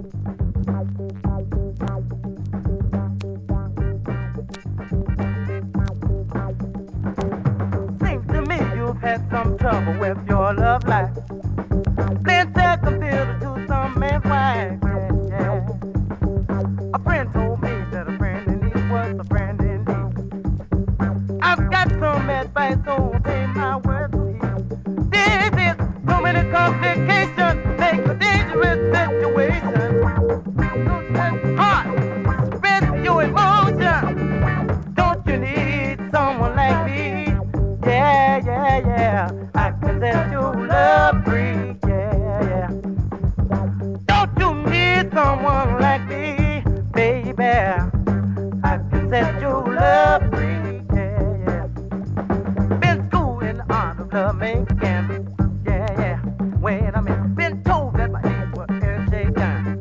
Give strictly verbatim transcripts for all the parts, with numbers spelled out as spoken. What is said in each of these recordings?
Seems to me you've had some trouble with your love life. Playing tag computer to some man's wife. Yeah, yeah. A friend told me that a friend indeed was a friend indeed. I've got some advice, so obey my words. This is so many complications, make a dangerous situation. Heart, express your emotion. Don't you need someone like me? Yeah, yeah, yeah. I can set you love free. Yeah, yeah. Don't you need someone like me, baby? I can set you love free. Yeah, yeah. Been schooled in the art of love making. Yeah, yeah. When I'm in, been told that my knees were air shaking.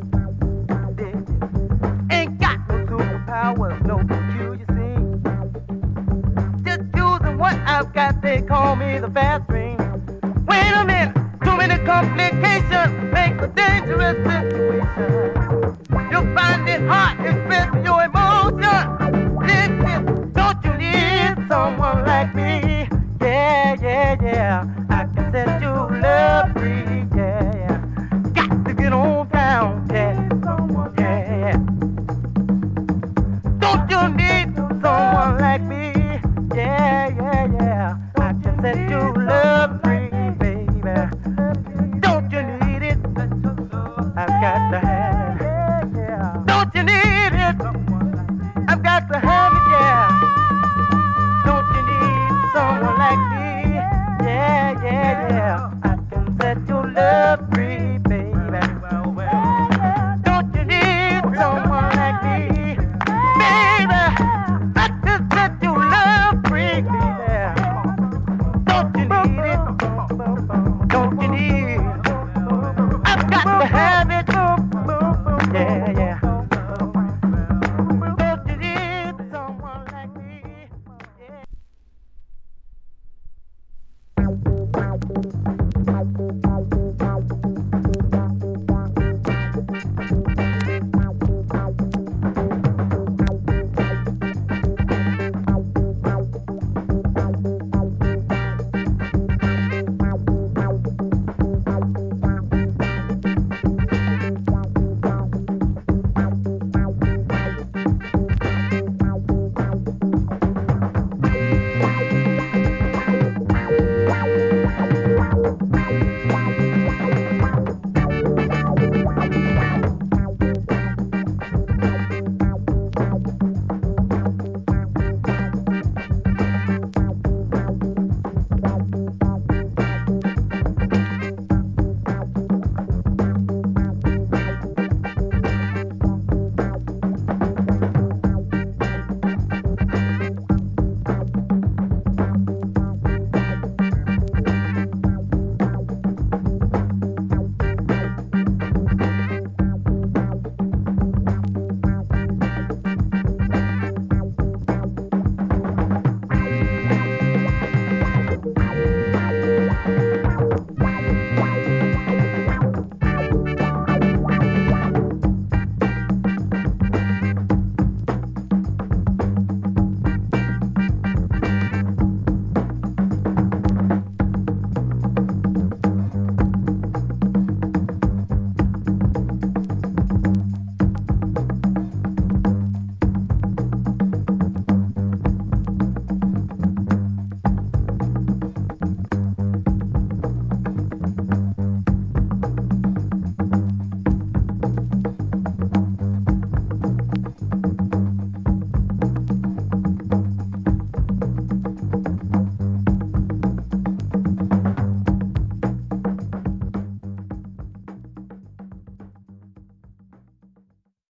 Ain't got no superpowers, no Q, you see. Just using what I've got, they call me the fast ring. Wait a minute, too many complications, make a dangerous situation. You'll find it hard expressing your emotion. Listen, don't you need someone like me? Yeah, yeah, yeah. I can set you love free. Yeah, yeah. Got to get on down. Yeah, yeah, yeah. Don't you need someone like me? Yeah, yeah, yeah. I can set you love free, baby. Don't you need it? I've got to have it. Don't you need it? I've got to have it, yeah. Don't you need someone like me? Yeah, yeah, yeah. I can set your love free, baby. Don't you need someone like me? Baby, I can set your love free, baby. Don't you need it? Don't you need it? I've got to have it. Yeah, yeah. Don't you need someone like me? Yeah.